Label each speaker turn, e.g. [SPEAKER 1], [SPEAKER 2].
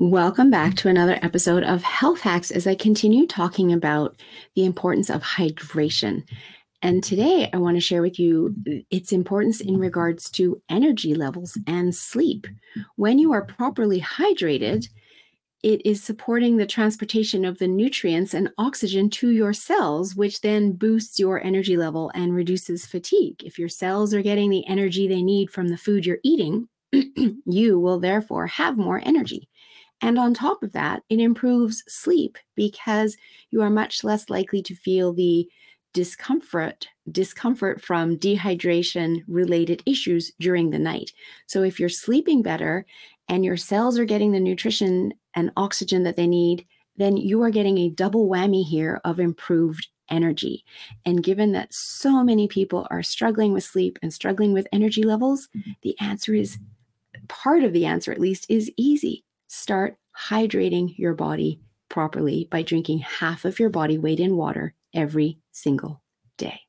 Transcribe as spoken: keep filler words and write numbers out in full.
[SPEAKER 1] Welcome back to another episode of Health Hacks as I continue talking about the importance of hydration. And today I want to share with you its importance in regards to energy levels and sleep. When you are properly hydrated, it is supporting the transportation of the nutrients and oxygen to your cells, which then boosts your energy level and reduces fatigue. If your cells are getting the energy they need from the food you're eating, you will therefore have more energy. And on top of that, it improves sleep because you are much less likely to feel the discomfort discomfort from dehydration related issues during the night. So if you're sleeping better and your cells are getting the nutrition and oxygen that they need, then you are getting a double whammy here of improved energy. And given that so many people are struggling with sleep and struggling with energy levels, the answer is part of the answer, at least, is easy. Start hydrating your body properly by drinking half of your body weight in water every single day.